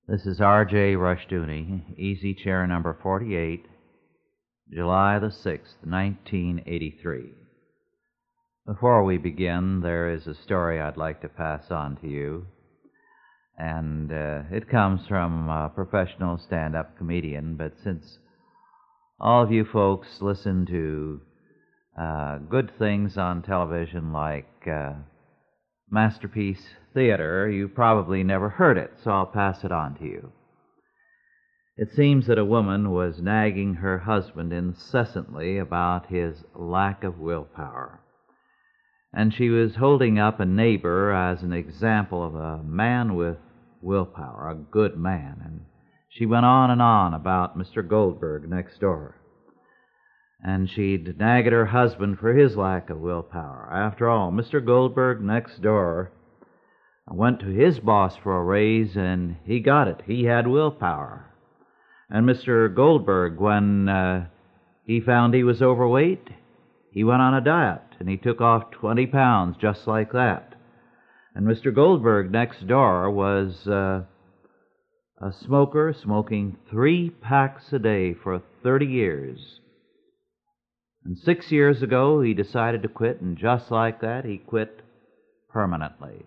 This is R.J. Rushdoony, Easy Chair number 48, July the 6th, 1983. Before we begin, there is a story I'd like to pass on to you, and it comes from a professional stand-up comedian, but since all of you folks listen to good things on television like Masterpiece Theater, you probably never heard it, so I'll pass it on to you. It seems that a woman was nagging her husband incessantly about his lack of willpower, and she was holding up a neighbor as an example of a man with willpower, a good man, and she went on and on about Mr. Goldberg next door. And she'd nag at her husband for his lack of willpower. After all, Mr. Goldberg next door went to his boss for a raise, and he got it. He had willpower. And Mr. Goldberg, when he found he was overweight, he went on a diet, and he took off 20 pounds just like that. And Mr. Goldberg next door was a smoker, smoking 3 packs a day for 30 years. And 6 years ago, he decided to quit, and just like that, he quit permanently.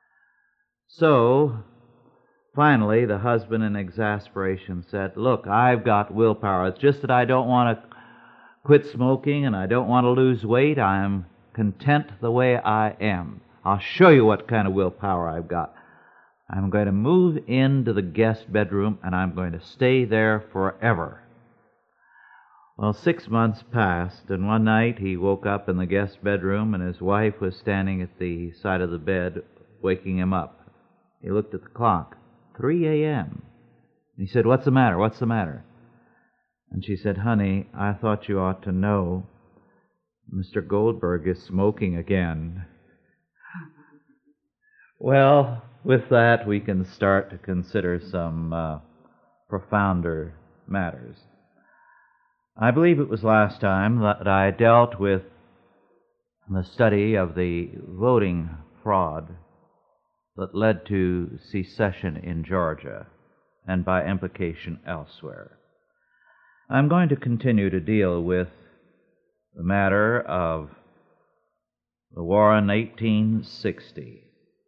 So, finally, the husband in exasperation said, "Look, I've got willpower. It's just that I don't want to quit smoking, and I don't want to lose weight. I'm content the way I am. I'll show you what kind of willpower I've got. I'm going to move into the guest bedroom, and I'm going to stay there forever." Well, 6 months passed, and one night he woke up in the guest bedroom, and his wife was standing at the side of the bed, waking him up. He looked at the clock, 3 a.m. He said, "What's the matter? What's the matter?" And she said, "Honey, I thought you ought to know Mr. Goldberg is smoking again." Well, with that, we can start to consider some profounder matters. I believe it was last time that I dealt with the study of the voting fraud that led to secession in Georgia, and by implication elsewhere. I'm going to continue to deal with the matter of the war in 1860.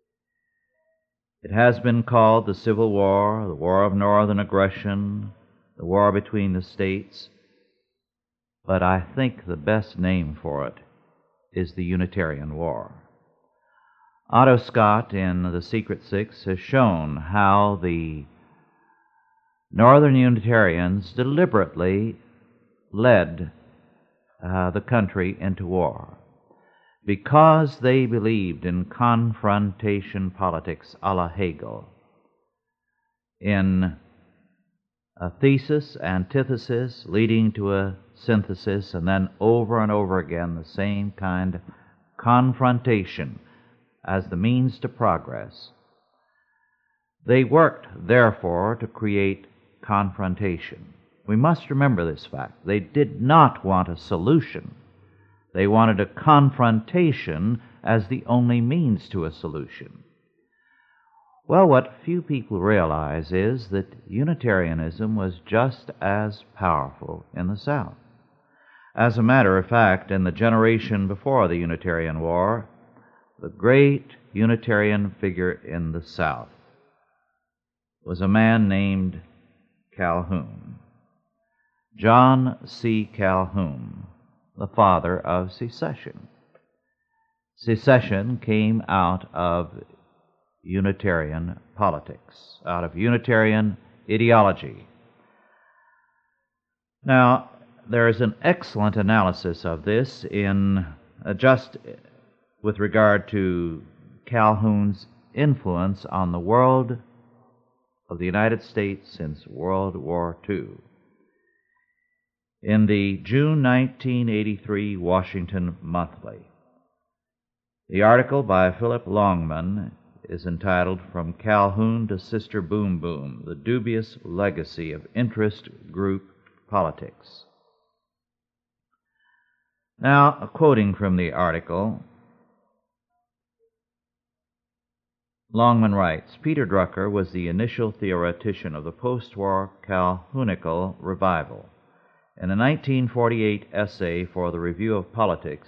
It has been called the Civil War, the War of Northern Aggression, the war between the states, but I think the best name for it is the Unitarian War. Otto Scott in The Secret Six has shown how the Northern Unitarians deliberately led the country into war because they believed in confrontation politics a la Hegel, in a thesis, antithesis, leading to a synthesis, and then over and over again the same kind of confrontation as the means to progress. They worked, therefore, to create confrontation. We must remember this fact. They did not want a solution. They wanted a confrontation as the only means to a solution. Well, what few people realize is that Unitarianism was just as powerful in the South. As a matter of fact, in the generation before the Unitarian War, the great Unitarian figure in the South was a man named Calhoun. John C. Calhoun, the father of secession. Secession came out of Unitarian politics, out of Unitarian ideology. Now, there is an excellent analysis of this in just with regard to Calhoun's influence on the world of the United States since World War II. In the June 1983 Washington Monthly, the article by Philip Longman is entitled "From Calhoun to Sister Boom Boom, The Dubious Legacy of Interest Group Politics." Now, quoting from the article, Longman writes, Peter Drucker was the initial theoretician of the post-war Calhounical revival. In a 1948 essay for the Review of Politics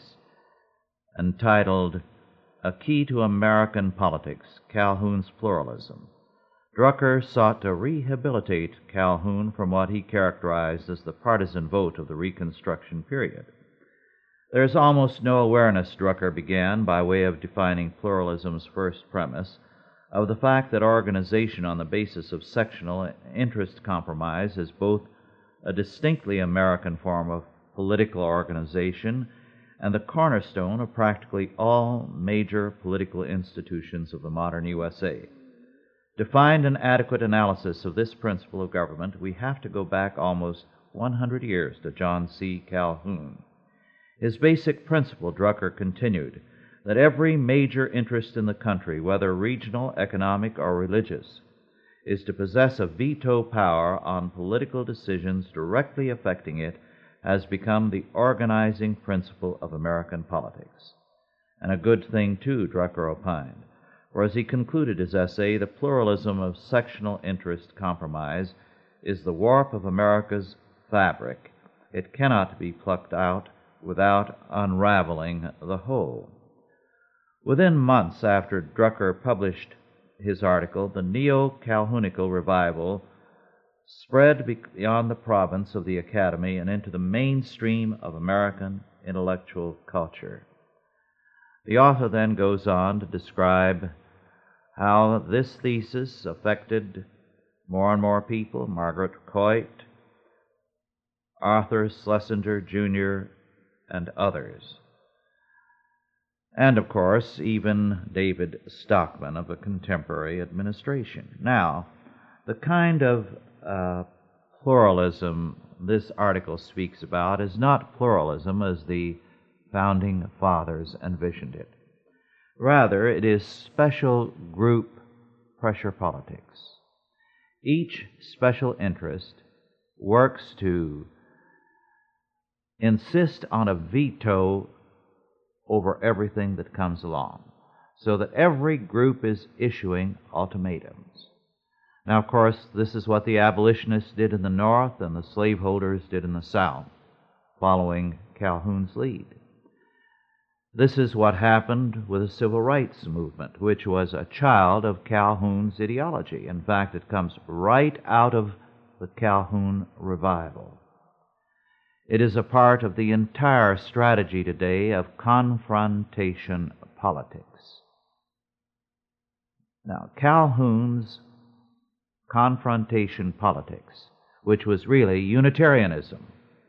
entitled A Key to American Politics, Calhoun's Pluralism, Drucker sought to rehabilitate Calhoun from what he characterized as the partisan vote of the Reconstruction period. There is almost no awareness, Drucker began, by way of defining pluralism's first premise, of the fact that organization on the basis of sectional interest compromise is both a distinctly American form of political organization and the cornerstone of practically all major political institutions of the modern USA. To find an adequate analysis of this principle of government, we have to go back almost 100 years to John C. Calhoun. His basic principle, Drucker continued, that every major interest in the country, whether regional, economic, or religious, is to possess a veto power on political decisions directly affecting it, has become the organizing principle of American politics. And a good thing, too, Drucker opined, for as he concluded his essay, the pluralism of sectional interest compromise is the warp of America's fabric. It cannot be plucked out without unraveling the whole. Within months after Drucker published his article, the neo-Calhounical revival spread beyond the province of the Academy and into the mainstream of American intellectual culture. The author then goes on to describe how this thesis affected more and more people: Margaret Coit, Arthur Schlesinger Jr., and others. And, of course, even David Stockman of the contemporary administration. Now, the kind of pluralism this article speaks about is not pluralism as the Founding Fathers envisioned it. Rather, it is special group pressure politics. Each special interest works to insist on a veto over everything that comes along, so that every group is issuing ultimatums. Now, of course, this is what the abolitionists did in the North and the slaveholders did in the South, following Calhoun's lead. This is what happened with the Civil Rights Movement, which was a child of Calhoun's ideology. In fact, it comes right out of the Calhoun revival. It is a part of the entire strategy today of confrontation politics. Now, Calhoun's confrontation politics, which was really Unitarianism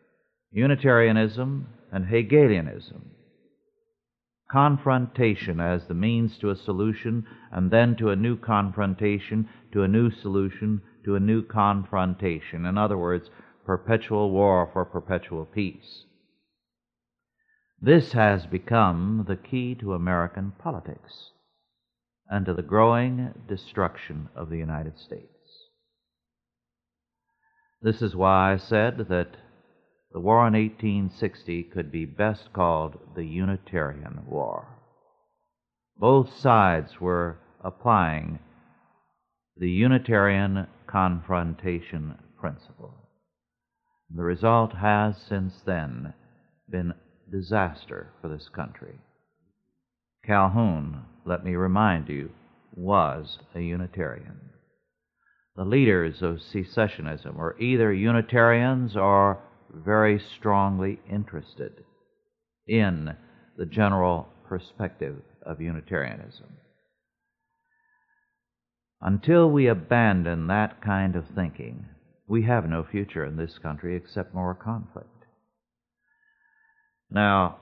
and Hegelianism, confrontation as the means to a solution, and then to a new confrontation, to a new solution, to a new confrontation. In other words, perpetual war for perpetual peace. This has become the key to American politics and to the growing destruction of the United States. This is why I said that the war in 1860 could be best called the Unitarian War. Both sides were applying the Unitarian confrontation principle. The result has since then been disaster for this country. Calhoun, let me remind you, was a Unitarian. The leaders of secessionism were either Unitarians or very strongly interested in the general perspective of Unitarianism. Until we abandon that kind of thinking, we have no future in this country except more conflict. Now,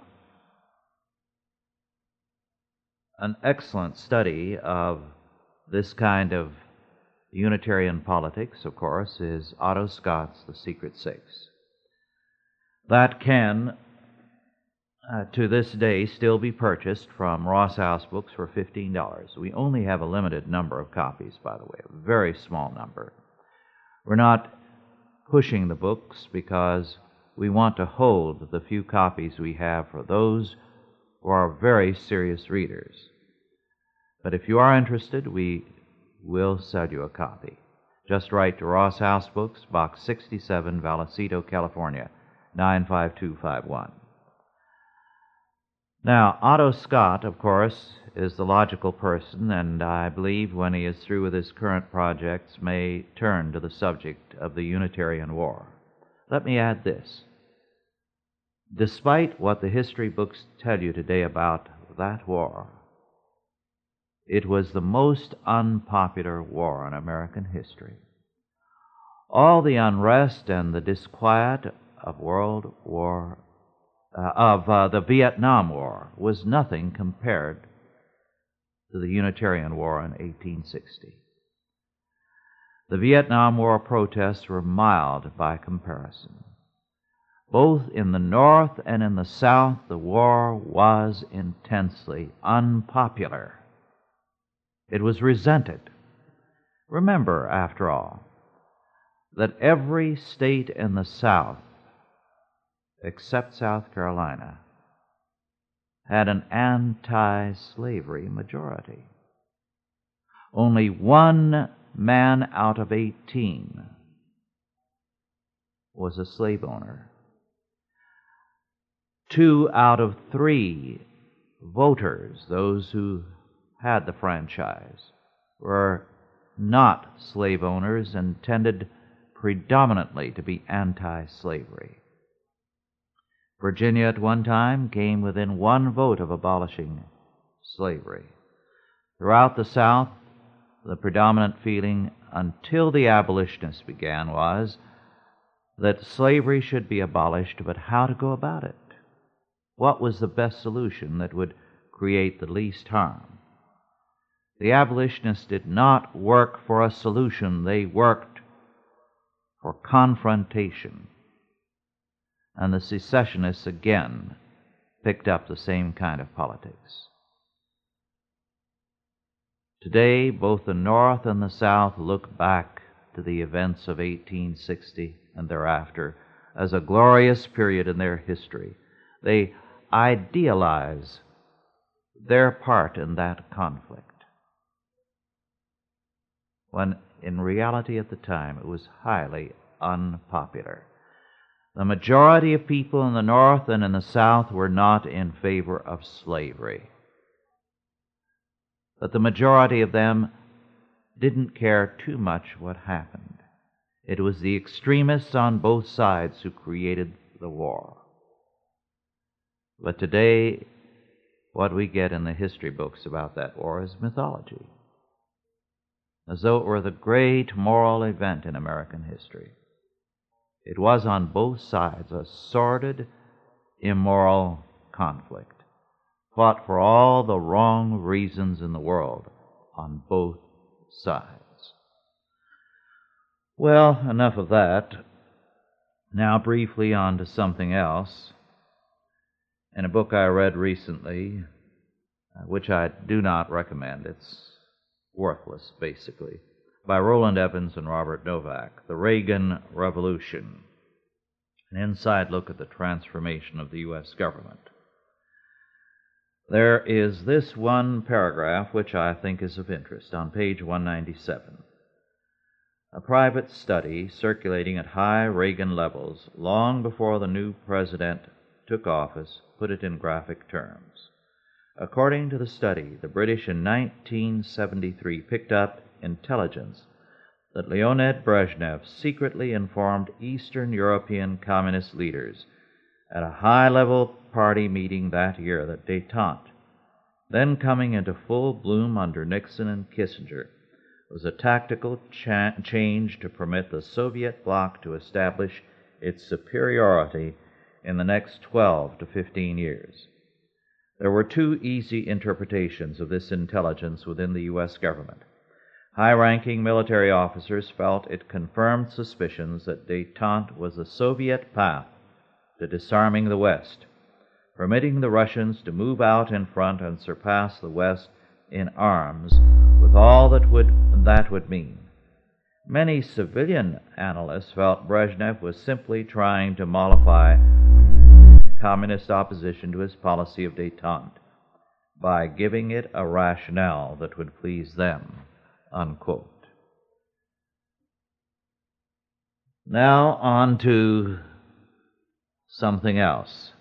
an excellent study of this kind of Unitarian politics, of course, is Otto Scott's The Secret Six. That can, to this day, still be purchased from Ross House Books for $15. We only have a limited number of copies, by the way, a very small number. We're not pushing the books because we want to hold the few copies we have for those who are very serious readers. But if you are interested, we will sell you a copy. Just write to Ross House Books, Box 67, Vallecito, California, 95251. Now, Otto Scott, of course, is the logical person, and I believe when he is through with his current projects may turn to the subject of the Unitarian War. Let me add this. Despite what the history books tell you today about that war, it was the most unpopular war in American history. All the unrest and the disquiet of the Vietnam War was nothing compared to the Unitarian War in 1860. The Vietnam War protests were mild by comparison. Both in the North and in the South, the war was intensely unpopular. It was resented. Remember, after all, that every state in the South, except South Carolina, had an anti-slavery majority. Only one man out of 18 was a slave owner. 2 out of 3 voters, those who had the franchise, were not slave owners and tended predominantly to be anti-slavery. Virginia at one time came within 1 vote of abolishing slavery. Throughout the South, the predominant feeling until the abolitionists began was that slavery should be abolished, but how to go about it? What was the best solution that would create the least harm? The abolitionists did not work for a solution, they worked for confrontation. And the secessionists again picked up the same kind of politics. Today, both the North and the South look back to the events of 1860 and thereafter as a glorious period in their history. They idealize their part in that conflict, when in reality at the time it was highly unpopular. The majority of people in the North and in the South were not in favor of slavery. But the majority of them didn't care too much what happened. It was the extremists on both sides who created the war. But today, what we get in the history books about that war is mythology, as though it were the great moral event in American history. It was on both sides a sordid, immoral conflict, fought for all the wrong reasons in the world on both sides. Well, enough of that. Now briefly on to something else. In a book I read recently, which I do not recommend, it's worthless, basically, by Roland Evans and Robert Novak, The Reagan Revolution, an inside look at the transformation of the U.S. government. There is this one paragraph which I think is of interest on page 197. A private study circulating at high Reagan levels long before the new president took office put it in graphic terms. According to the study, the British in 1973 picked up intelligence that Leonid Brezhnev secretly informed Eastern European communist leaders at a high-level party meeting that year that détente, then coming into full bloom under Nixon and Kissinger, was a tactical change to permit the Soviet bloc to establish its superiority in the next 12 to 15 years. There were 2 easy interpretations of this intelligence within the U.S. government. High-ranking military officers felt it confirmed suspicions that détente was the Soviet path to disarming the West, permitting the Russians to move out in front and surpass the West in arms with all that would mean. Many civilian analysts felt Brezhnev was simply trying to mollify communist opposition to his policy of détente. by giving it a rationale that would please them, unquote. Now on to something else.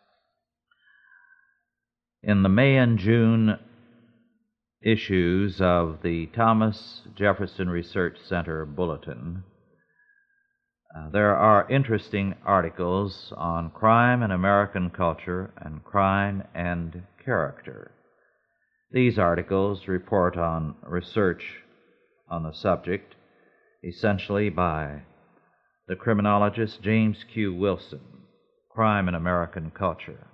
In the May and June issues of the Thomas Jefferson Research Center Bulletin, there are interesting articles on crime and American culture and crime and character. These articles report on research on the subject, essentially by the criminologist James Q. Wilson, Crime and American Culture.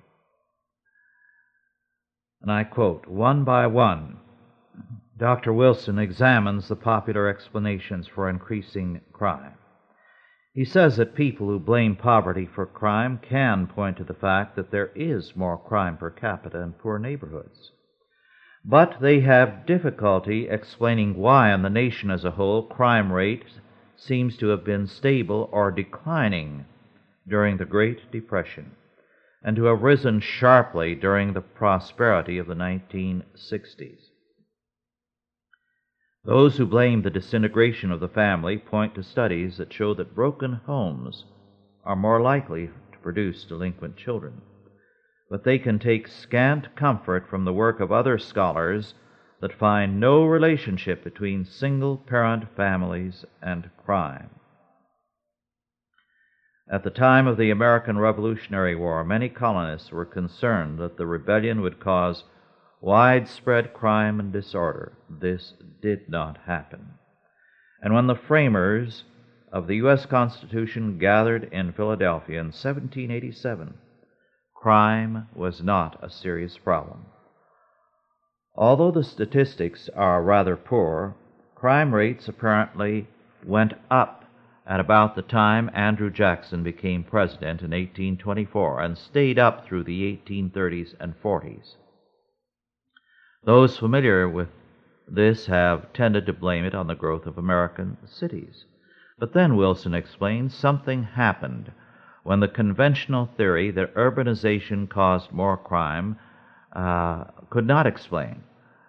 And I quote, "One by one, Dr. Wilson examines the popular explanations for increasing crime. He says that people who blame poverty for crime can point to the fact that there is more crime per capita in poor neighborhoods. But they have difficulty explaining why in the nation as a whole crime rate seems to have been stable or declining during the Great Depression, and to have risen sharply during the prosperity of the 1960s. Those who blame the disintegration of the family point to studies that show that broken homes are more likely to produce delinquent children. But they can take scant comfort from the work of other scholars that find no relationship between single-parent families and crime. At the time of the American Revolutionary War, many colonists were concerned that the rebellion would cause widespread crime and disorder. This did not happen. And when the framers of the U.S. Constitution gathered in Philadelphia in 1787, crime was not a serious problem. Although the statistics are rather poor, crime rates apparently went up at about the time Andrew Jackson became president in 1824 and stayed up through the 1830s and 40s. Those familiar with this have tended to blame it on the growth of American cities. But then, Wilson explains, something happened when the conventional theory that urbanization caused more crime could not explain.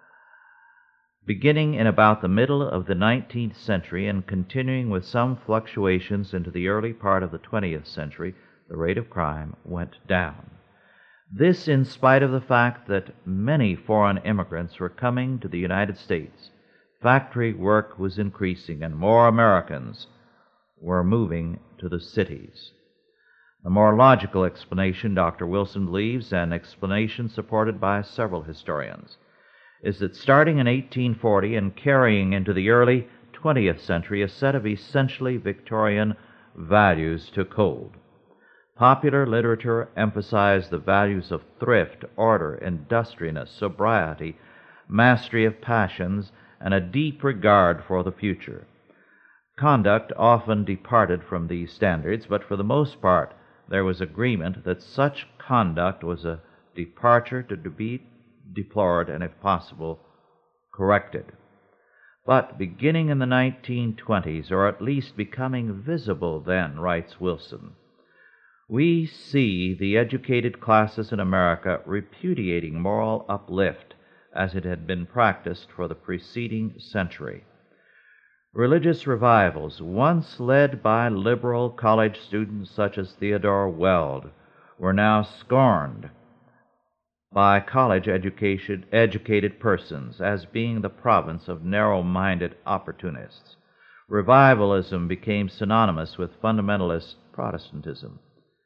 Beginning in about the middle of the 19th century and continuing with some fluctuations into the early part of the 20th century, the rate of crime went down. This in spite of the fact that many foreign immigrants were coming to the United States. Factory work was increasing and more Americans were moving to the cities. The more logical explanation, Dr. Wilson believes, an explanation supported by several historians, is that starting in 1840 and carrying into the early 20th century, a set of essentially Victorian values took hold. Popular literature emphasized the values of thrift, order, industriousness, sobriety, mastery of passions, and a deep regard for the future. Conduct often departed from these standards, but for the most part there was agreement that such conduct was a departure to be deplored and, if possible, corrected. But beginning in the 1920s, or at least becoming visible then, writes Wilson, we see the educated classes in America repudiating moral uplift as it had been practiced for the preceding century. Religious revivals, once led by liberal college students such as Theodore Weld, were now scorned by college-educated persons as being the province of narrow-minded opportunists. Revivalism became synonymous with fundamentalist Protestantism,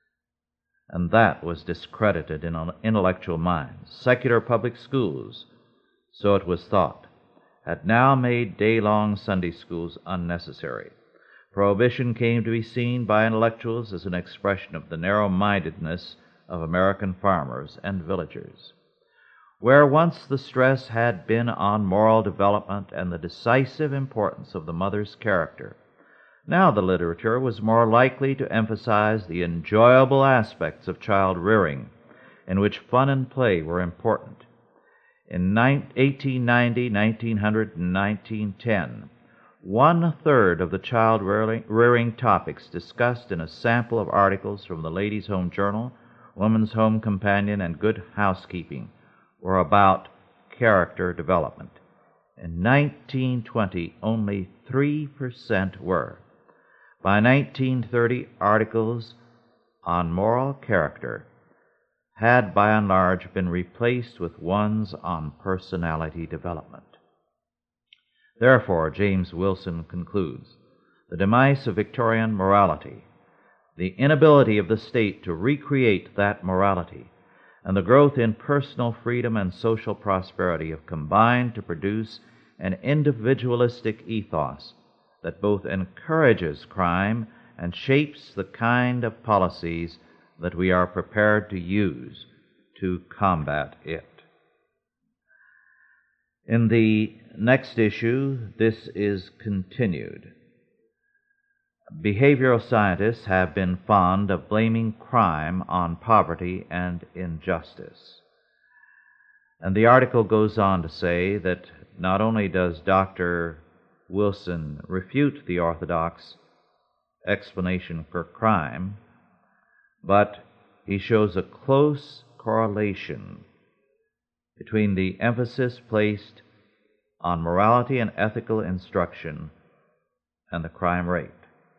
and that was discredited in intellectual minds. Secular public schools, so it was thought, had now made day-long Sunday schools unnecessary. Prohibition came to be seen by intellectuals as an expression of the narrow-mindedness of American farmers and villagers. Where once the stress had been on moral development and the decisive importance of the mother's character, now the literature was more likely to emphasize the enjoyable aspects of child rearing, in which fun and play were important. In 1890, 1900, and 1910, 1/3 of the child rearing topics discussed in a sample of articles from the Ladies' Home Journal, Woman's Home Companion, and Good Housekeeping were about character development. In 1920, only 3% were. By 1930, articles on moral character had by and large been replaced with ones on personality development. Therefore, James Wilson concludes, the demise of Victorian morality, the inability of the state to recreate that morality, and the growth in personal freedom and social prosperity have combined to produce an individualistic ethos that both encourages crime and shapes the kind of policies that we are prepared to use to combat it. In the next issue, this is continued. Behavioral scientists have been fond of blaming crime on poverty and injustice. And the article goes on to say that not only does Dr. Wilson refute the orthodox explanation for crime, but he shows a close correlation between the emphasis placed on morality and ethical instruction and the crime rate.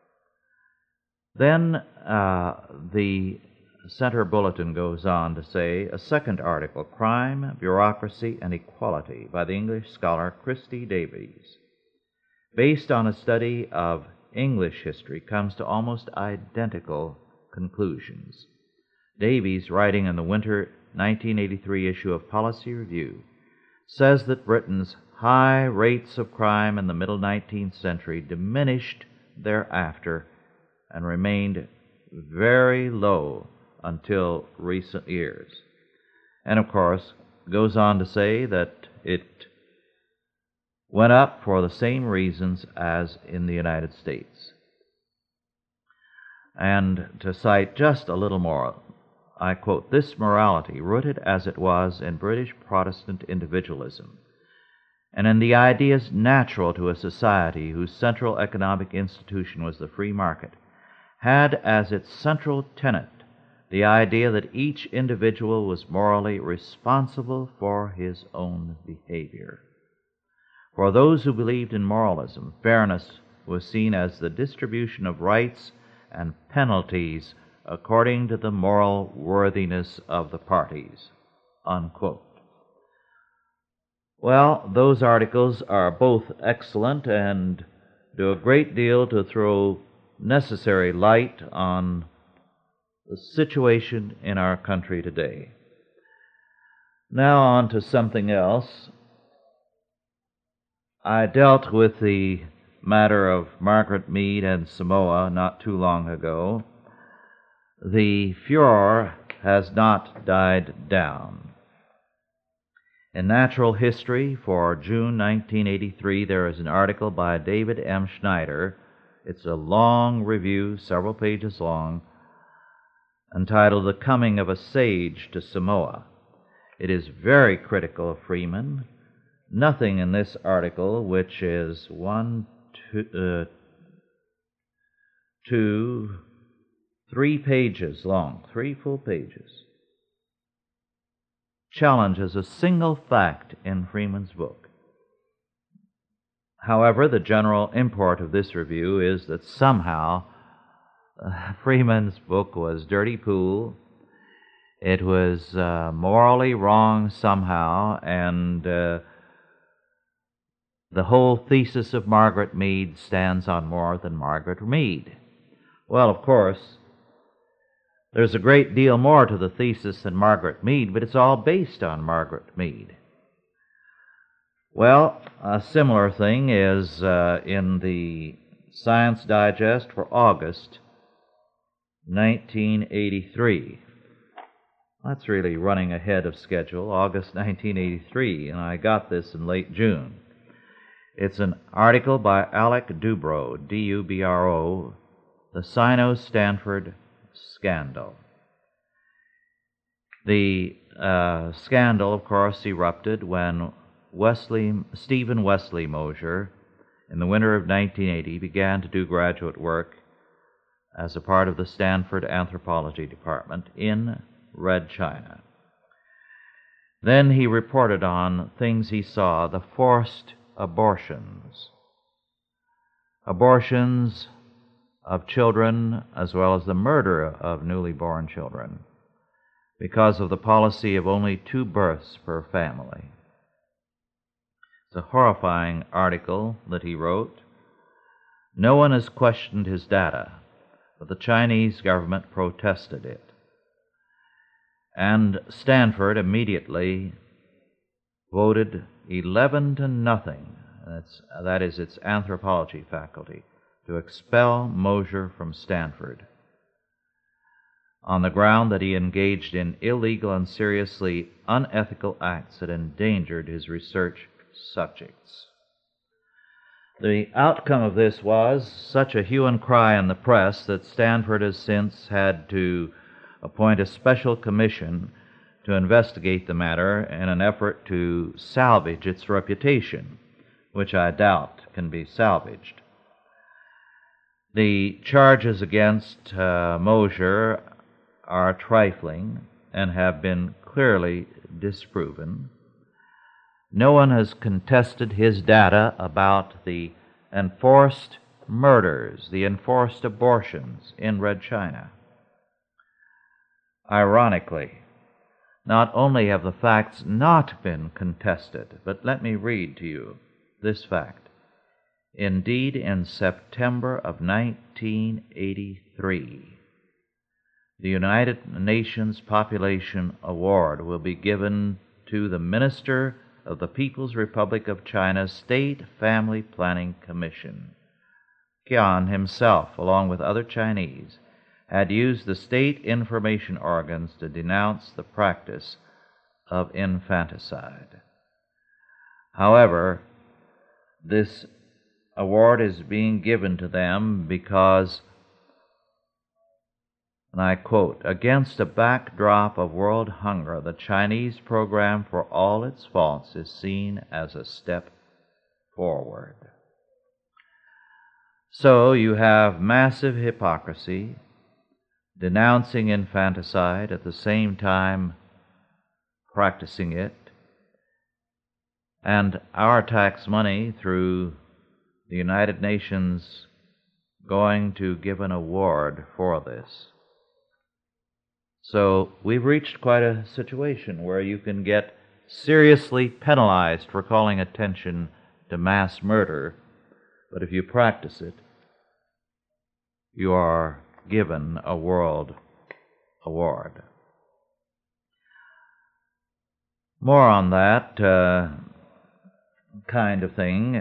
Then the Center Bulletin goes on to say, a second article, Crime, Bureaucracy, and Equality, by the English scholar Christy Davies, based on a study of English history, comes to almost identical conclusions. Davies, writing in the winter 1983 issue of Policy Review, says that Britain's high rates of crime in the middle 19th century diminished thereafter and remained very low until recent years. And of course, goes on to say that it went up for the same reasons as in the United States. And to cite just a little more, I quote, this morality, rooted as it was in British Protestant individualism, and in the ideas natural to a society whose central economic institution was the free market, had as its central tenet the idea that each individual was morally responsible for his own behavior. For those who believed in moralism, fairness was seen as the distribution of rights and penalties according to the moral worthiness of the parties, unquote. Well, those articles are both excellent and do a great deal to throw necessary light on the situation in our country today. Now on to something else. I dealt with the matter of Margaret Mead and Samoa not too long ago. The furor has not died down. In Natural History for June 1983, there is an article by David M. Schneider. It's a long review, several pages long, entitled The Coming of a Sage to Samoa. It is very critical of Freeman. Nothing in this article, which is 3 pages long, 3 full pages, challenges a single fact in Freeman's book. However, the general import of this review is that somehow Freeman's book was dirty pool. It was morally wrong somehow, and the whole thesis of Margaret Mead stands on more than Margaret Mead. Well, of course, there's a great deal more to the thesis than Margaret Mead, but it's all based on Margaret Mead. Well, a similar thing is in the Science Digest for August 1983. That's really running ahead of schedule, August 1983, and I got this in late June. It's an article by Alec Dubrow, D-U-B-R-O, The Sino-Stanford Scandal. The scandal, of course, erupted when Stephen Wesley Mosher, in the winter of 1980, began to do graduate work as a part of the Stanford Anthropology Department in Red China. Then he reported on things he saw, the forced abortions. Abortions of children as well as the murder of newly born children because of the policy of only 2 births per family. It's a horrifying article that he wrote. No one has questioned his data, but the Chinese government protested it. And Stanford immediately voted 11-0, that is its anthropology faculty, to expel Mosher from Stanford on the ground that he engaged in illegal and seriously unethical acts that endangered his research subjects. The outcome of this was such a hue and cry in the press that Stanford has since had to appoint a special commission to investigate the matter in an effort to salvage its reputation, which I doubt can be salvaged. The charges against Mosher are trifling and have been clearly disproven. No one has contested his data about the enforced murders, the enforced abortions in Red China. Ironically, not only have the facts not been contested, but let me read to you this fact. Indeed, in September of 1983, the United Nations Population Award will be given to the Minister of the People's Republic of China's State Family Planning Commission. Qian himself, along with other Chinese, had used the state information organs to denounce the practice of infanticide. However, this award is being given to them because, and I quote, against a backdrop of world hunger, the Chinese program, for all its faults, is seen as a step forward. So you have massive hypocrisy, denouncing infanticide, at the same time practicing it, and our tax money through the United Nations going to give an award for this. So we've reached quite a situation where you can get seriously penalized for calling attention to mass murder, but if you practice it, you are given a world award. More on that kind of thing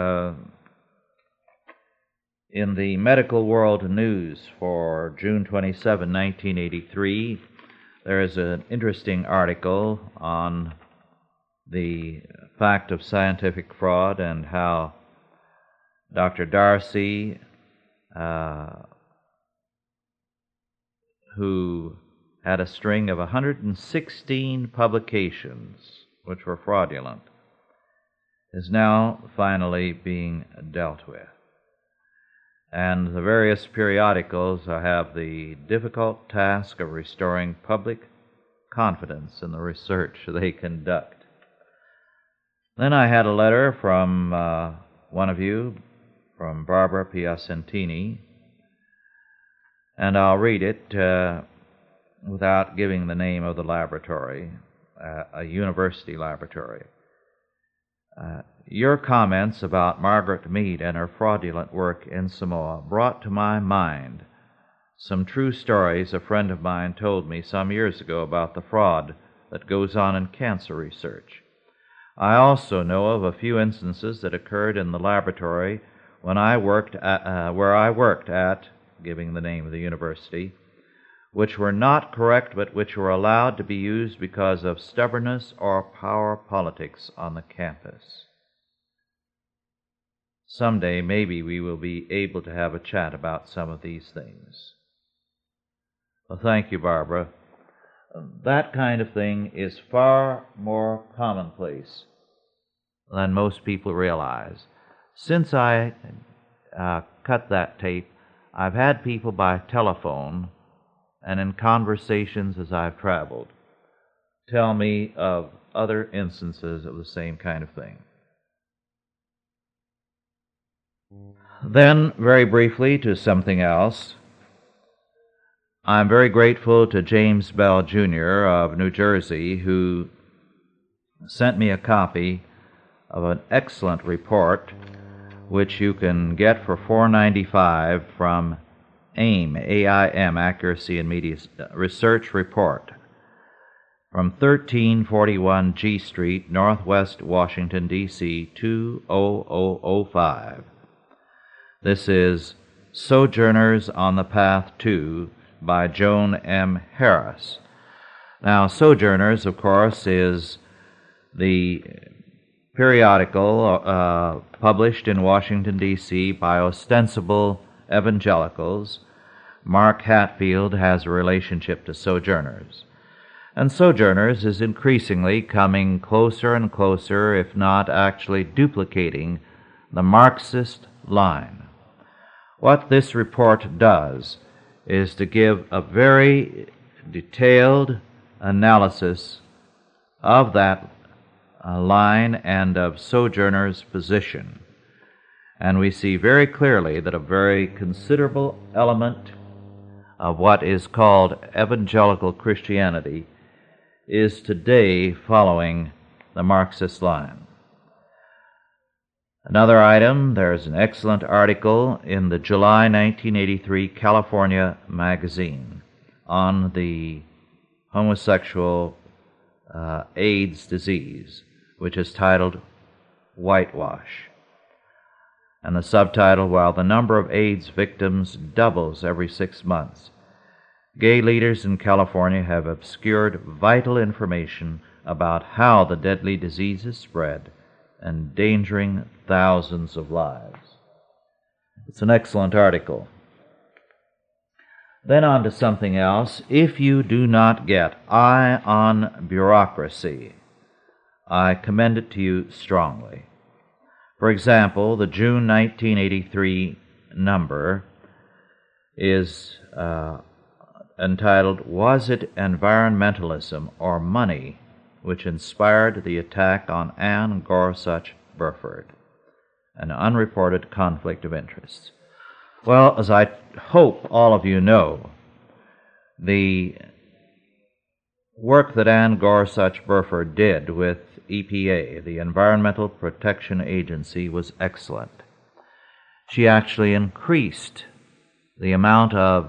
in the Medical World News for June 27, 1983. There is an interesting article on the fact of scientific fraud and how Dr. Darcy, who had a string of 116 publications which were fraudulent, is now finally being dealt with. And the various periodicals have the difficult task of restoring public confidence in the research they conduct. Then I had a letter from one of you, from Barbara Piacentini, and I'll read it without giving the name of the laboratory, a university laboratory. Your comments about Margaret Mead and her fraudulent work in Samoa brought to my mind some true stories a friend of mine told me some years ago about the fraud that goes on in cancer research. I also know of a few instances that occurred in the laboratory when I worked where I worked at, giving the name of the university, which were not correct but which were allowed to be used because of stubbornness or power politics on the campus. Someday, maybe we will be able to have a chat about some of these things. Well, thank you, Barbara. That kind of thing is far more commonplace than most people realize. Since I cut that tape, I've had people by telephone and in conversations as I've traveled tell me of other instances of the same kind of thing. Then, very briefly, to something else. I'm very grateful to James Bell, Jr. of New Jersey, who sent me a copy of an excellent report which you can get for $4.95 from AIM, A-I-M, Accuracy in Media Research Report, from 1341 G Street, Northwest Washington, D.C., 20005. This is Sojourners on the Path to, by Joan M. Harris. Now, Sojourners, of course, is the periodical published in Washington, D.C. by ostensible evangelicals. Mark Hatfield has a relationship to Sojourners. And Sojourners is increasingly coming closer and closer, if not actually duplicating, the Marxist line. What this report does is to give a very detailed analysis of that line and of Sojourners' position. And we see very clearly that a very considerable element of what is called evangelical Christianity is today following the Marxist line. Another item, there's an excellent article in the July 1983 California magazine on the homosexual AIDS disease, which is titled Whitewash. And the subtitle, while the number of AIDS victims doubles every 6 months, gay leaders in California have obscured vital information about how the deadly disease is spread, endangering thousands of lives. It's an excellent article. Then on to something else. If you do not get Eye on Bureaucracy, I commend it to you strongly. For example, the June 1983 number is entitled, "Was It Environmentalism or Money which Inspired the Attack on Ann Gorsuch Burford? An Unreported Conflict of Interest." Well, as I hope all of you know, the work that Ann Gorsuch Burford did with EPA, the Environmental Protection Agency, was excellent. She actually increased the amount of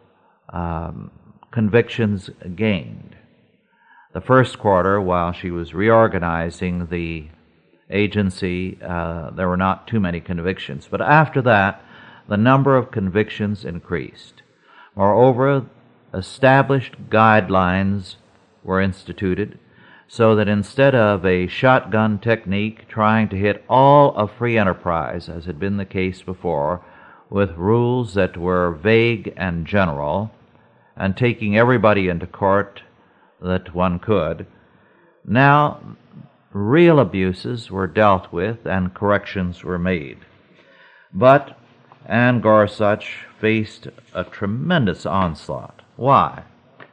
convictions gained. The first quarter, while she was reorganizing the agency, there were not too many convictions. But after that, the number of convictions increased. Moreover, established guidelines were instituted so that instead of a shotgun technique trying to hit all of free enterprise, as had been the case before, with rules that were vague and general, and taking everybody into court that one could, now real abuses were dealt with and corrections were made. But Ann Gorsuch faced a tremendous onslaught. Why?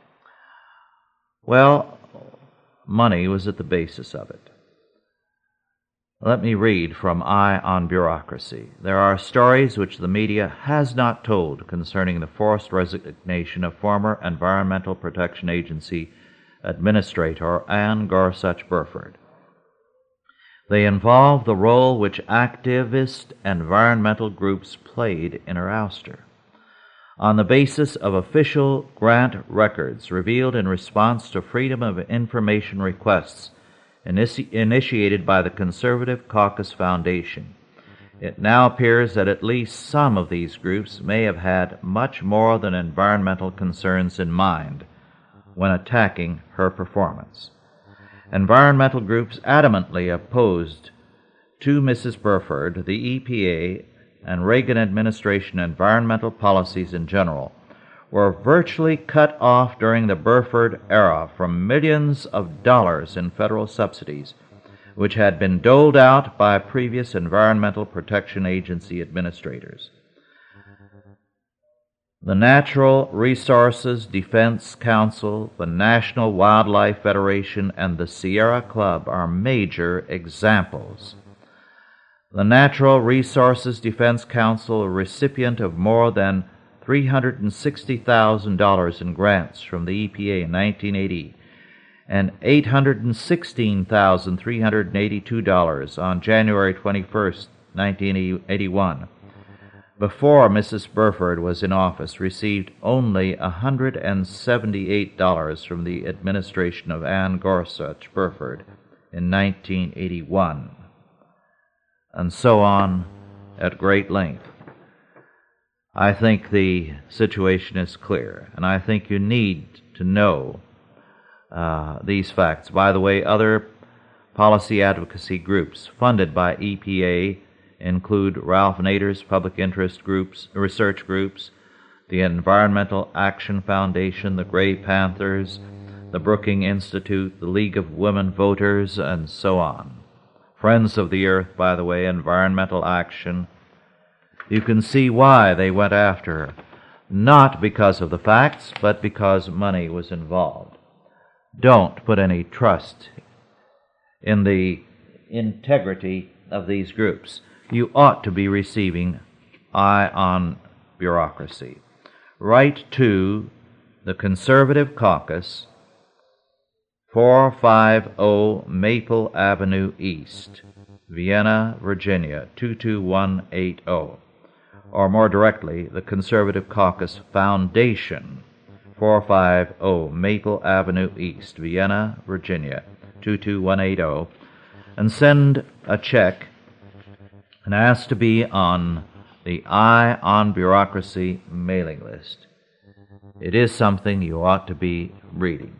Well, money was at the basis of it. Let me read from Eye on Bureaucracy. There are stories which the media has not told concerning the forced resignation of former Environmental Protection Agency Administrator Ann Gorsuch Burford. They involve the role which activist environmental groups played in her ouster. On the basis of official grant records revealed in response to Freedom of Information requests initiated by the Conservative Caucus Foundation, it now appears that at least some of these groups may have had much more than environmental concerns in mind when attacking her performance. Environmental groups adamantly opposed to Mrs. Burford, the EPA, and Reagan administration environmental policies in general were virtually cut off during the Burford era from millions of dollars in federal subsidies, which had been doled out by previous Environmental Protection Agency administrators. The Natural Resources Defense Council, the National Wildlife Federation, and the Sierra Club are major examples. The Natural Resources Defense Council, a recipient of more than $360,000 in grants from the EPA in 1980, and $816,382 on January 21, 1981, before Mrs. Burford was in office, received only $178 from the administration of Ann Gorsuch Burford in 1981, and so on at great length. I think the situation is clear, and I think you need to know these facts. By the way, other policy advocacy groups funded by EPA include Ralph Nader's public interest groups, research groups, the Environmental Action Foundation, the Gray Panthers, the Brookings Institute, the League of Women Voters, and so on. Friends of the Earth, by the way, Environmental Action. You can see why they went after her. Not because of the facts, but because money was involved. Don't put any trust in the integrity of these groups. You ought to be receiving Eye on Bureaucracy. Write to the Conservative Caucus, 450 Maple Avenue East, Vienna, Virginia, 22180. Or more directly, the Conservative Caucus Foundation, 450 Maple Avenue East, Vienna, Virginia, 22180, and send a check and ask to be on the Eye on Bureaucracy mailing list. It is something you ought to be reading.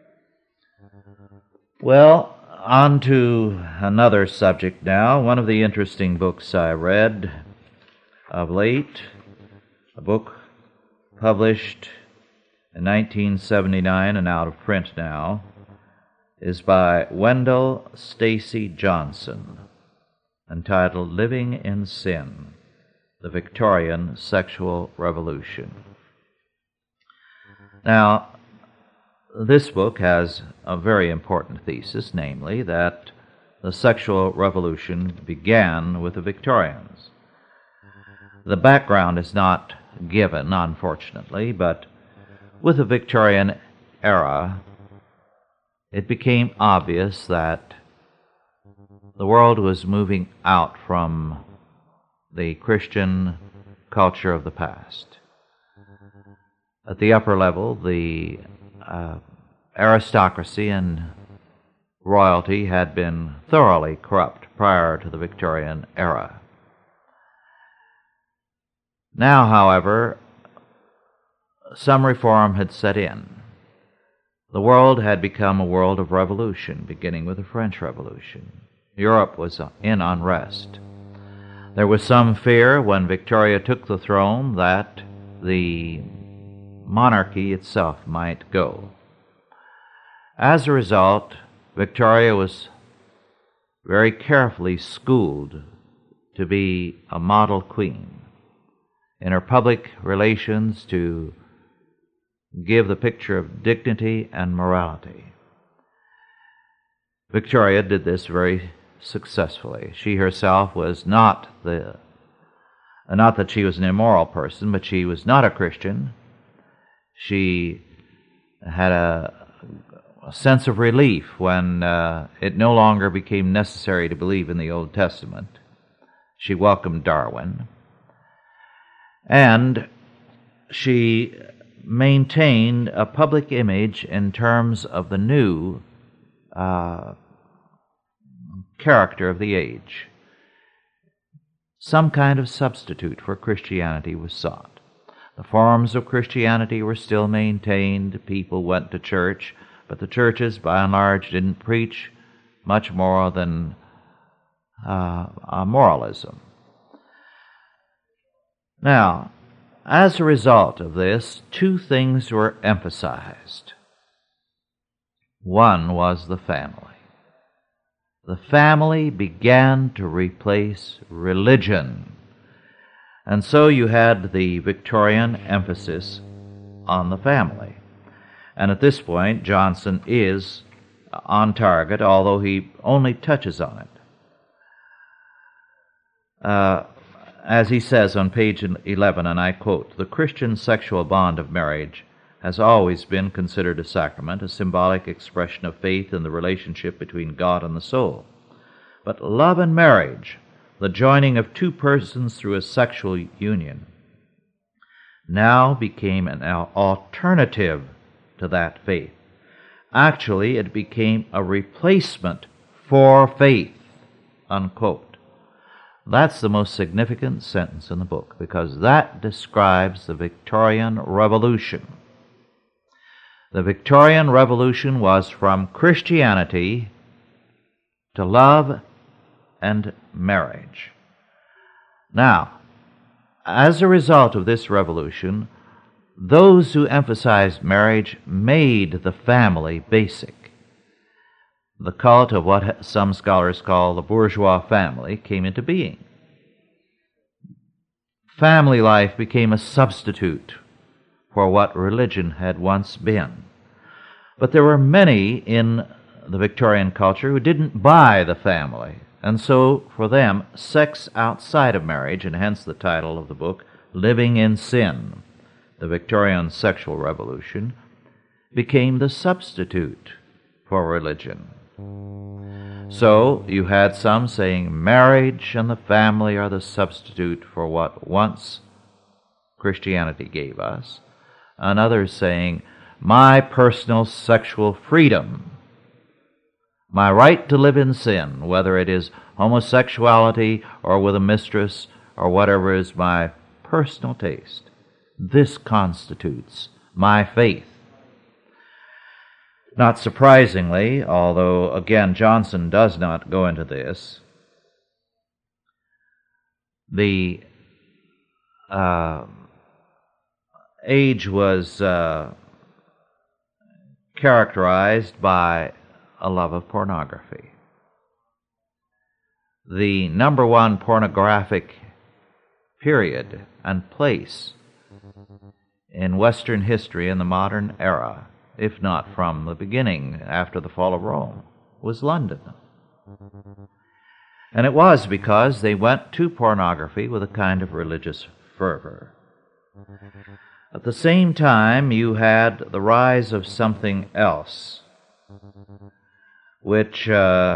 Well, on to another subject now. One of the interesting books I read of late, a book published in 1979 and out of print now, is by Wendell Stacy Johnson, entitled Living in Sin, The Victorian Sexual Revolution. Now, this book has a very important thesis, namely that the sexual revolution began with the Victorians. The background is not given, unfortunately, but with the Victorian era, it became obvious that the world was moving out from the Christian culture of the past. At the upper level, the aristocracy and royalty had been thoroughly corrupt prior to the Victorian era. Now, however, some reform had set in. The world had become a world of revolution, beginning with the French Revolution. Europe was in unrest. There was some fear when Victoria took the throne that the monarchy itself might go. As a result, Victoria was very carefully schooled to be a model queen. In her public relations, to give the picture of dignity and morality. Victoria did this very successfully. She herself was not that she was an immoral person, but she was not a Christian. She had a sense of relief when it no longer became necessary to believe in the Old Testament. She welcomed Darwin. And she maintained a public image in terms of the new character of the age. Some kind of substitute for Christianity was sought. The forms of Christianity were still maintained. People went to church, but the churches, by and large, didn't preach much more than moralism. Now, as a result of this, two things were emphasized. One was the family. The family began to replace religion. And so you had the Victorian emphasis on the family. And at this point, Johnson is on target, although he only touches on it. As he says on page 11, and I quote, "The Christian sexual bond of marriage has always been considered a sacrament, a symbolic expression of faith in the relationship between God and the soul. But love and marriage, the joining of two persons through a sexual union, now became an alternative to that faith. Actually, it became a replacement for faith," unquote. That's the most significant sentence in the book, because that describes the Victorian Revolution. The Victorian Revolution was from Christianity to love and marriage. Now, as a result of this revolution, those who emphasized marriage made the family basic. The cult of what some scholars call the bourgeois family came into being. Family life became a substitute for what religion had once been. But there were many in the Victorian culture who didn't buy the family, and so for them, sex outside of marriage, and hence the title of the book, Living in Sin, the Victorian Sexual Revolution, became the substitute for religion. So you had some saying marriage and the family are the substitute for what once Christianity gave us, and others saying my personal sexual freedom, my right to live in sin, whether it is homosexuality or with a mistress or whatever is my personal taste, this constitutes my faith. Not surprisingly, although again Johnson does not go into this, the age was characterized by a love of pornography. The number one pornographic period and place in Western history in the modern era, if not from the beginning after the fall of Rome, was London. And it was because they went to pornography with a kind of religious fervor. At the same time, you had the rise of something else, which,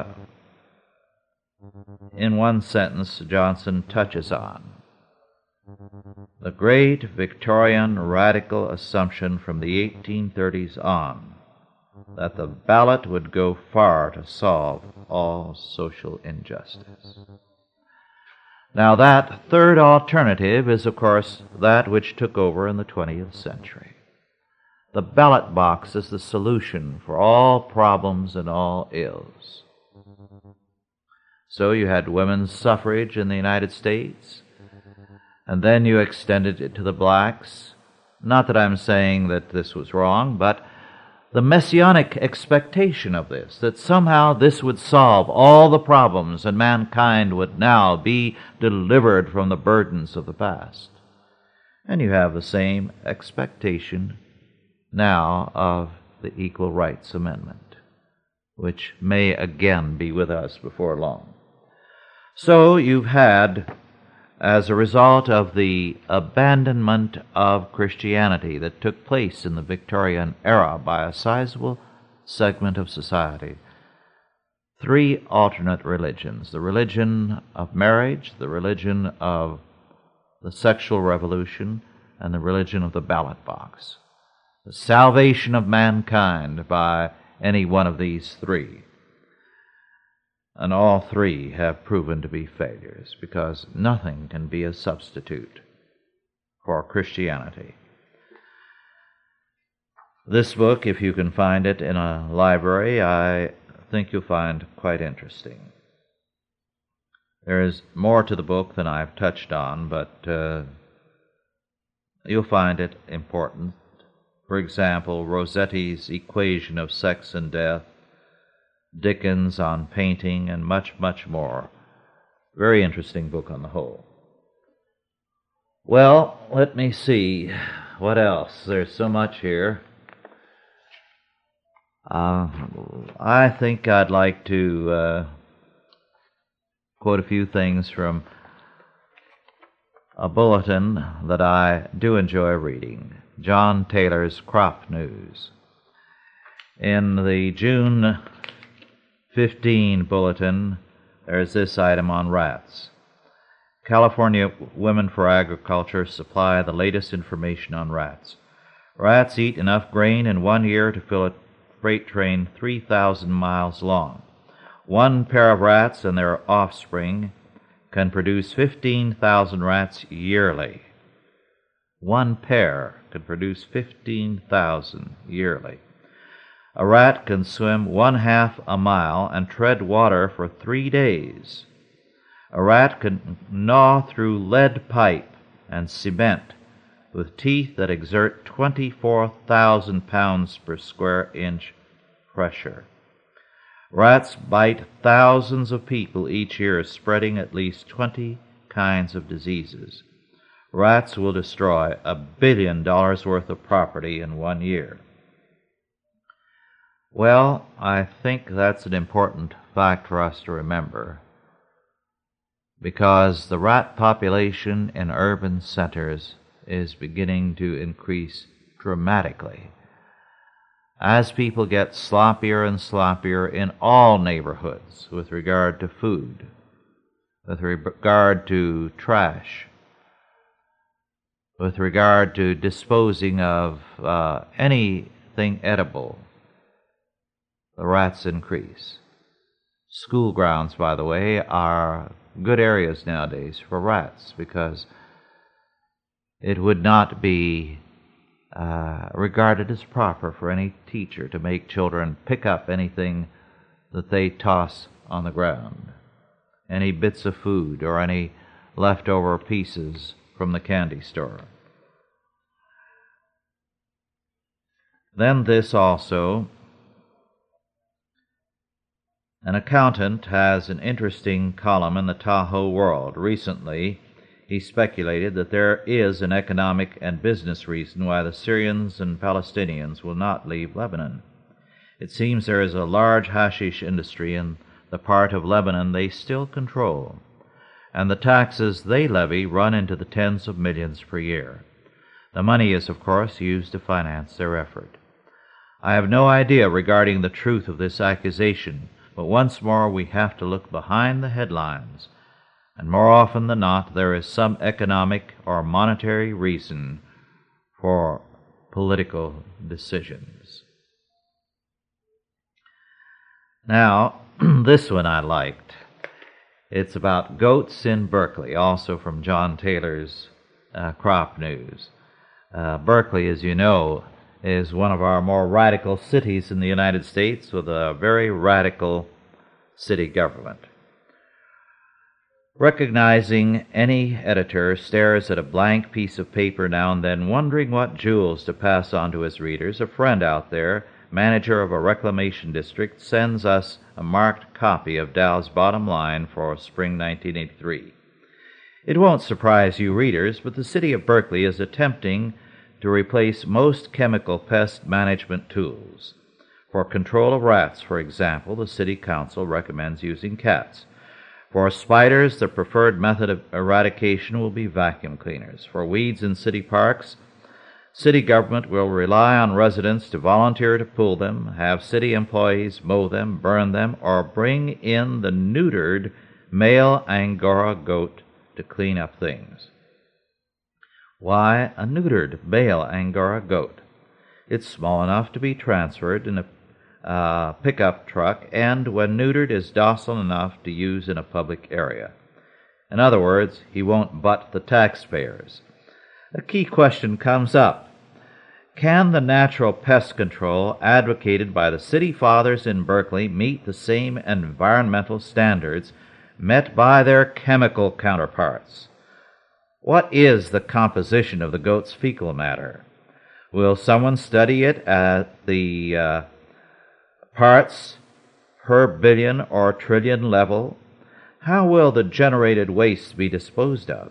in one sentence, Johnson touches on. The great Victorian radical assumption from the 1830s on that the ballot would go far to solve all social injustice. Now, that third alternative is, of course, that which took over in the 20th century. The ballot box is the solution for all problems and all ills. So you had women's suffrage in the United States, and then you extended it to the blacks. Not that I'm saying that this was wrong, but the messianic expectation of this, that somehow this would solve all the problems and mankind would now be delivered from the burdens of the past. And you have the same expectation now of the Equal Rights Amendment, which may again be with us before long. So you've had, as a result of the abandonment of Christianity that took place in the Victorian era by a sizable segment of society, three alternate religions: the religion of marriage, the religion of the sexual revolution, and the religion of the ballot box. The salvation of mankind by any one of these three. And all three have proven to be failures, because nothing can be a substitute for Christianity. This book, if you can find it in a library, I think you'll find quite interesting. There is more to the book than I've touched on, but you'll find it important. For example, Rossetti's Equation of Sex and Death, Dickens on painting, and much, much more. Very interesting book on the whole. Well, let me see. What else? There's so much here. I think I'd like to quote a few things from a bulletin that I do enjoy reading, John Taylor's Crop News. In the June 15 bulletin, there's this item on rats. California Women for Agriculture supply the latest information on rats. Rats eat enough grain in 1 year to fill a freight train 3,000 miles long. One pair of rats and their offspring can produce 15,000 rats yearly. One pair can produce 15,000 yearly. A rat can swim 1/2 a mile and tread water for 3 days. A rat can gnaw through lead pipe and cement with teeth that exert 24,000 pounds per square inch pressure. Rats bite thousands of people each year, spreading at least 20 kinds of diseases. Rats will destroy $1 billion worth of property in 1 year. Well, I think that's an important fact for us to remember, because the rat population in urban centers is beginning to increase dramatically as people get sloppier and sloppier in all neighborhoods with regard to food, with regard to trash, with regard to disposing of anything edible. The rats increase. School grounds, by the way, are good areas nowadays for rats, because it would not be regarded as proper for any teacher to make children pick up anything that they toss on the ground, any bits of food or any leftover pieces from the candy store. Then this also, an accountant has an interesting column in the Tahoe World. Recently, he speculated that there is an economic and business reason why the Syrians and Palestinians will not leave Lebanon. It seems there is a large hashish industry in the part of Lebanon they still control, and the taxes they levy run into the tens of millions per year. The money is, of course, used to finance their effort. I have no idea regarding the truth of this accusation, but once more we have to look behind the headlines, and more often than not there is some economic or monetary reason for political decisions. Now, this one I liked. It's about goats in Berkeley, also from John Taylor's Crop News. Berkeley, as you know, is one of our more radical cities in the United States, with a very radical city government. Recognizing any editor stares at a blank piece of paper now and then, wondering what jewels to pass on to his readers, a friend out there, manager of a reclamation district, sends us a marked copy of Dow's bottom line for spring 1983. It won't surprise you readers, but the city of Berkeley is attempting to replace most chemical pest management tools. For control of rats, for example, the city council recommends using cats. For spiders, the preferred method of eradication will be vacuum cleaners. For weeds in city parks, city government will rely on residents to volunteer to pull them, have city employees mow them, burn them, or bring in the neutered male Angora goat to clean up things. Why a neutered male Angora goat? It's small enough to be transferred in a pickup truck, and when neutered is docile enough to use in a public area. In other words, he won't butt the taxpayers. A key question comes up. Can the natural pest control advocated by the city fathers in Berkeley meet the same environmental standards met by their chemical counterparts? What is the composition of the goat's fecal matter? Will someone study it at the parts per billion or trillion level? How will the generated waste be disposed of?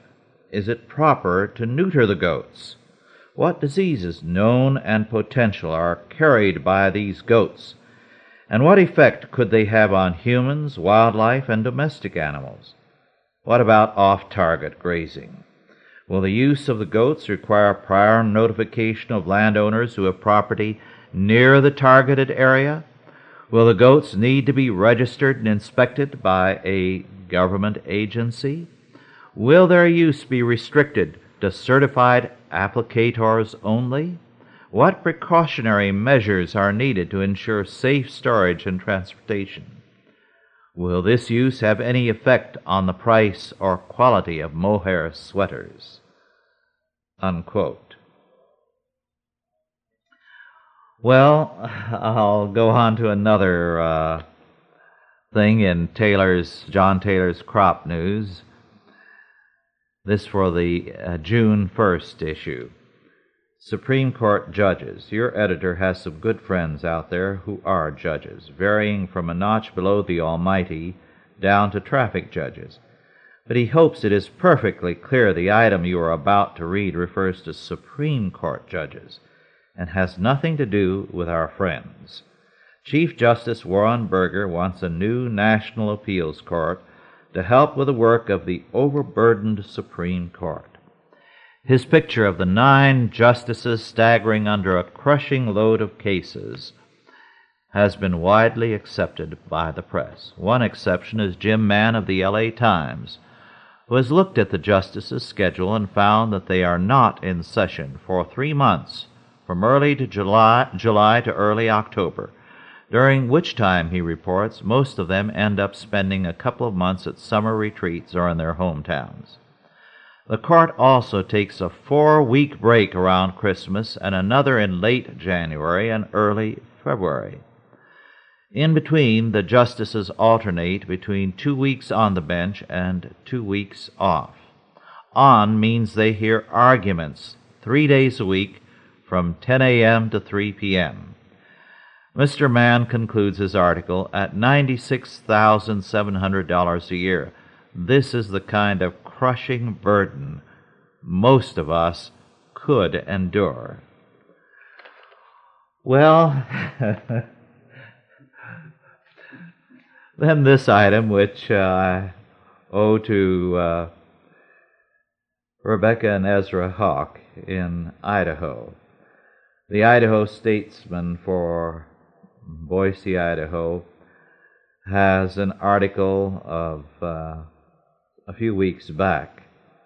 is it proper to neuter the goats? What diseases, known and potential, are carried by these goats? And what effect could they have on humans, wildlife, and domestic animals? What about off-target grazing? Will the use of the goats require prior notification of landowners who have property near the targeted area? Will the goats need to be registered and inspected by a government agency? Will their use be restricted to certified applicators only? What precautionary measures are needed to ensure safe storage and transportation? Will this use have any effect on the price or quality of mohair sweaters?" Unquote. Well, I'll go on to another thing in John Taylor's Crop News. This for the June 1st issue. Supreme Court judges. Your editor has some good friends out there who are judges, varying from a notch below the Almighty down to traffic judges. But he hopes it is perfectly clear the item you are about to read refers to Supreme Court judges and has nothing to do with our friends. Chief Justice Warren Burger wants a new National Appeals Court to help with the work of the overburdened Supreme Court. His picture of the 9 justices staggering under a crushing load of cases has been widely accepted by the press. One exception is Jim Mann of the L.A. Times, who has looked at the justices' schedule and found that they are not in session for 3 months, from early to July to early October, during which time, he reports, most of them end up spending a couple of months at summer retreats or in their hometowns. The court also takes a 4-week break around Christmas and another in late January and early February. In between, the justices alternate between 2 weeks on the bench and 2 weeks off. On means they hear arguments 3 days a week from 10 a.m. to 3 p.m. Mr. Mann concludes his article at $96,700 a year. This is the kind of crushing burden most of us could endure. Well, then this item, which I owe to Rebecca and Ezra Hawk in Idaho. The Idaho Statesman for Boise, Idaho, has an article of a few weeks back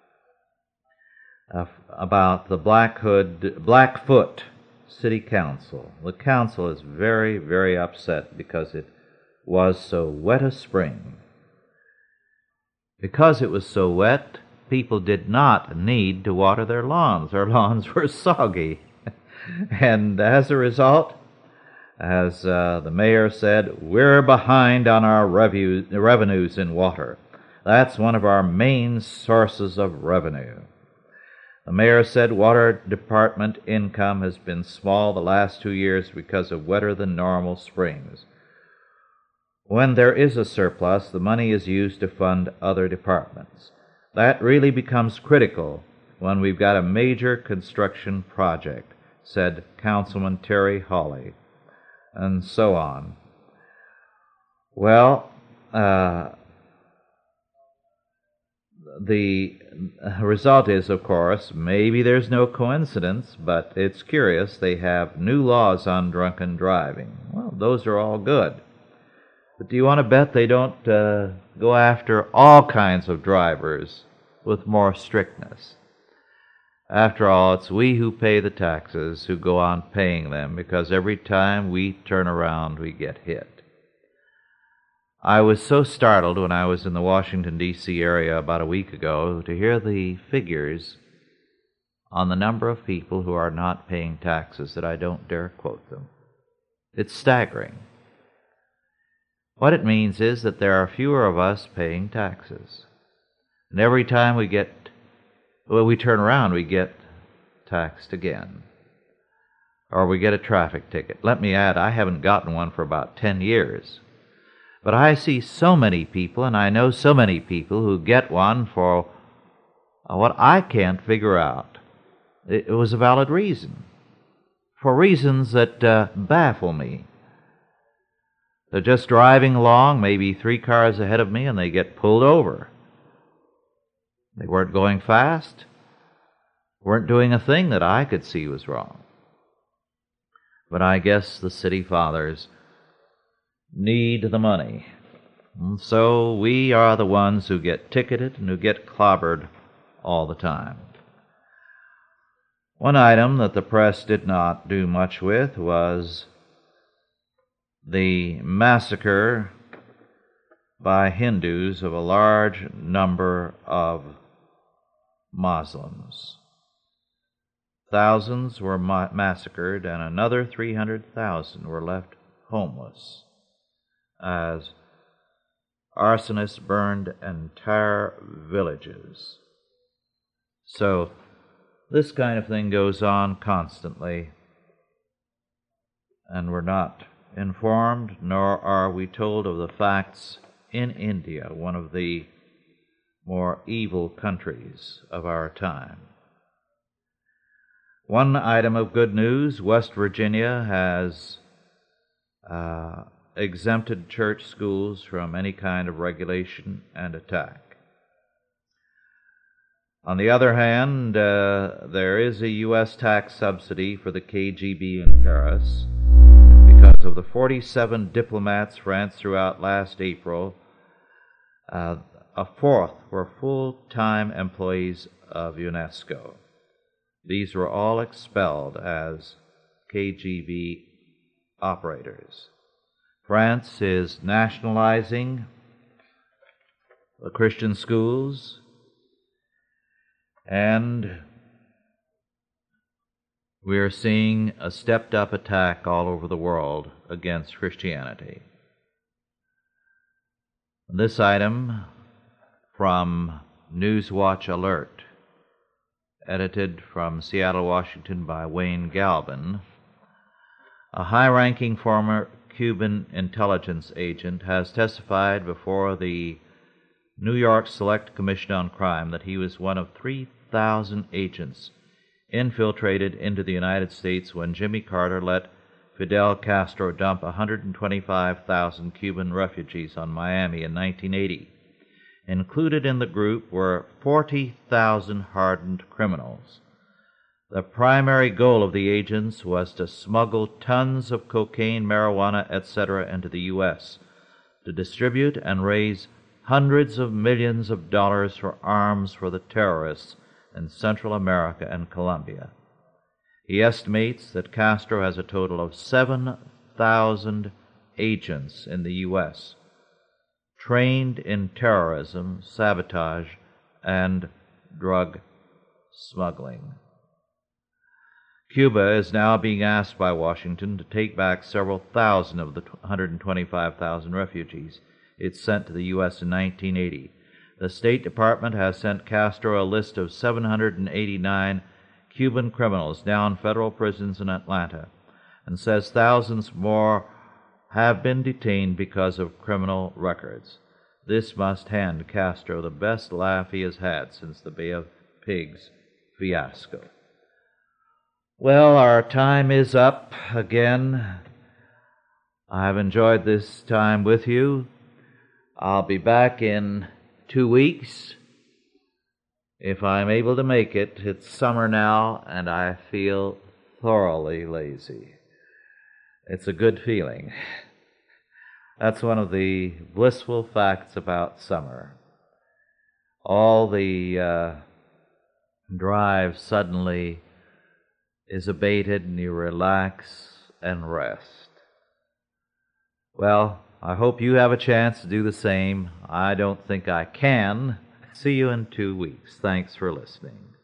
about the Blackfoot City Council. The council is very, very upset because it was so wet a spring. Because it was so wet, people did not need to water their lawns. Their lawns were soggy. And as a result, as the mayor said, we're behind on our revenues in water. That's one of our main sources of revenue. The mayor said water department income has been small the last 2 years because of wetter than normal springs. When there is a surplus, the money is used to fund other departments. That really becomes critical when we've got a major construction project, said Councilman Terry Hawley, and so on. Well, the result is, of course, maybe there's no coincidence, but it's curious, they have new laws on drunken driving. Well, those are all good. But do you want to bet they don't go after all kinds of drivers with more strictness? After all, it's we who pay the taxes who go on paying them, because every time we turn around, we get hit. I was so startled when I was in the Washington, D.C. area about a week ago to hear the figures on the number of people who are not paying taxes that I don't dare quote them. It's staggering. What it means is that there are fewer of us paying taxes. And every time we turn around, we get taxed again. Or we get a traffic ticket. Let me add, I haven't gotten one for about 10 years. But I see so many people, and I know so many people who get one for what I can't figure out, it was a valid reason, for reasons that baffle me. They're just driving along, maybe 3 cars ahead of me, and they get pulled over. They weren't going fast, weren't doing a thing that I could see was wrong. But I guess the city fathers need the money. And so we are the ones who get ticketed and who get clobbered all the time. One item that the press did not do much with was the massacre by Hindus of a large number of Muslims. Thousands were massacred, and another 300,000 were left homeless as arsonists burned entire villages. So this kind of thing goes on constantly, and we're not informed, nor are we told of the facts in India, one of the more evil countries of our time. One item of good news: West Virginia has exempted church schools from any kind of regulation and attack. On the other hand, there is a U.S. tax subsidy for the KGB in Paris. Because of the 47 diplomats France threw out last April, a fourth were full-time employees of UNESCO. These were all expelled as KGB operators. France is nationalizing the Christian schools, and we are seeing a stepped-up attack all over the world against Christianity. This item from Newswatch Alert, edited from Seattle, Washington by Wayne Galvin. A high-ranking former Cuban intelligence agent has testified before the New York Select Commission on Crime that he was one of 3,000 agents infiltrated into the United States when Jimmy Carter let Fidel Castro dump 125,000 Cuban refugees on Miami in 1980. Included in the group were 40,000 hardened criminals. The primary goal of the agents was to smuggle tons of cocaine, marijuana, etc. into the U.S., to distribute and raise hundreds of millions of dollars for arms for the terrorists in Central America and Colombia. He estimates that Castro has a total of 7,000 agents in the U.S., trained in terrorism, sabotage, and drug smuggling. Cuba is now being asked by Washington to take back several thousand of the 125,000 refugees it sent to the U.S. in 1980. The State Department has sent Castro a list of 789 Cuban criminals now in federal prisons in Atlanta, and says thousands more have been detained because of criminal records. This must hand Castro the best laugh he has had since the Bay of Pigs fiasco. Well, our time is up again. I've enjoyed this time with you. I'll be back in 2 weeks, if I'm able to make it. It's summer now, and I feel thoroughly lazy. It's a good feeling. That's one of the blissful facts about summer. All the drive suddenly is abated, and you relax and rest. Well, I hope you have a chance to do the same. I don't think I can. See you in 2 weeks. Thanks for listening.